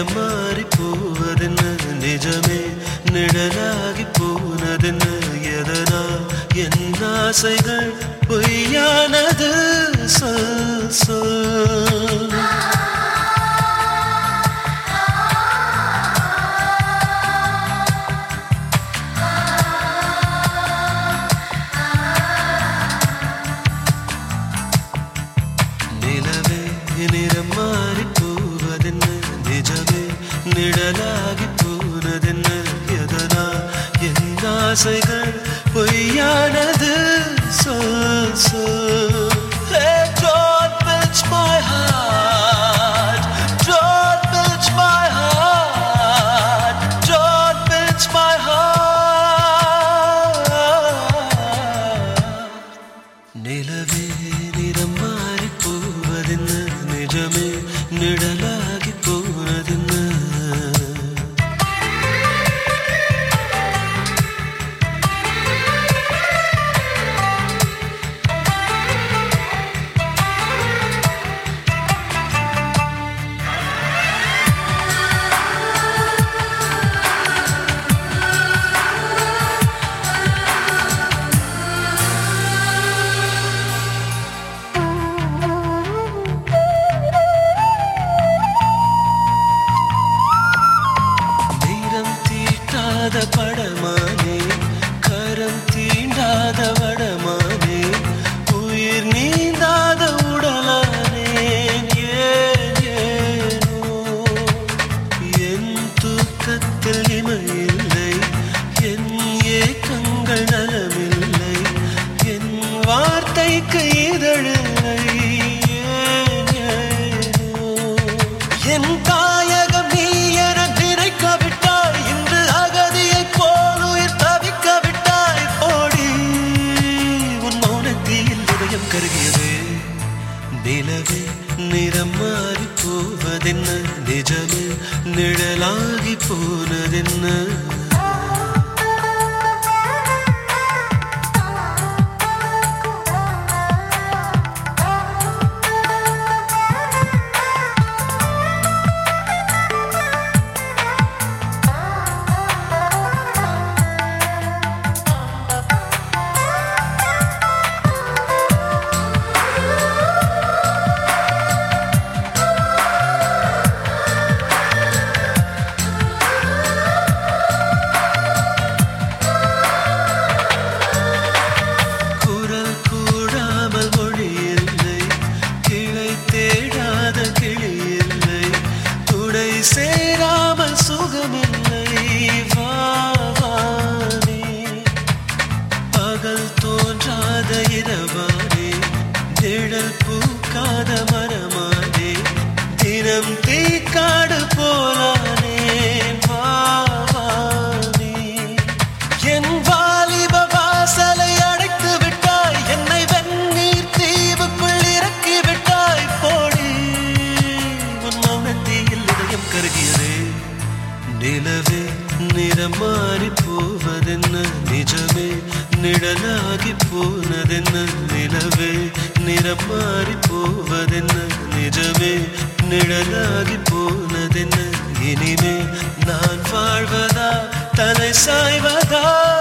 நிறம் மாறி போவதென்ன நிஜமே நிழலாகி போனதென்ன எதனால் என் ஆசைகள் பொய்யானது சொல் சொல் நிலவே நிறம் மாறி போவதென்ன நிஜமே நிழலாகி போனதென்ன எதனால் என் ஆசைகள் பொய்யானது சொல் சொல் Don't pinch my heart, don't pinch my heart, don't pinch my heart. நிலவே நிறம் மாறி போவதென்ன நிஜமே நிழலாகி போனதென்ன படமானே கரம் தீண்டாத வடமானே உயிர் நீந்தாத உடலானே ஏனோ என் தூக்கத்தில் இமையில்லை என் ஏக்கங்கள் நலமில்லை என் வார்த்தைக்கு இதழில்லை ஏனோ என் தாயகம் நீ என நினைக்கவிட்டாய் இன்று நிலவே நிறம் மாறி போவதென்ன நிஜமே நிழலாகி போனதென்ன சேராமல் சுகமில்லை வாவானே பகல் தோன்றாத இரவானே நிழல் பூக்காத மரமானே தினம் தீக்காடு போலானே வாவானே என் வாலிப வாசலை அடைத்து விட்டாய் என்னை வெந்நீர் தீவுக்குள் இறக்கி விட்டாய் போடி உன் மௌனத்தில் இதயம் கருகியதே நிலவே நிறம் மாறி போவதென்ன நிஜமே நிழலாகி போனதென்ன நிலவே நிறம் மாறி போவதென்ன நிஜமே நிழலாகி போனதென்ன இனிமே நான் வாழ்வதா தலை சாய்வதா